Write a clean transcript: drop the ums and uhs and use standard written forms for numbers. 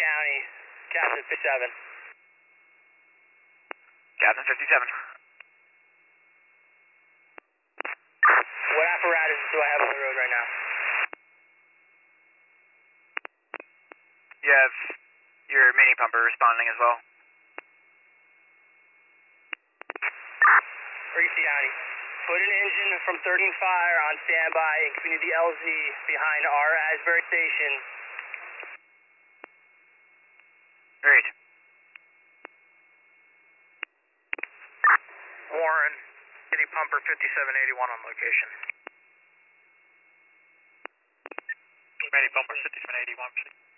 County, Captain 57. Captain 57. What apparatus do I have on the road right now? You have your mini pumper responding as well. Regency County. Put an engine from 13 Fire on standby and community LZ behind our Asbury Station. Great. Warren, mini pumper 5781 on location. Mini pumper 5781, please.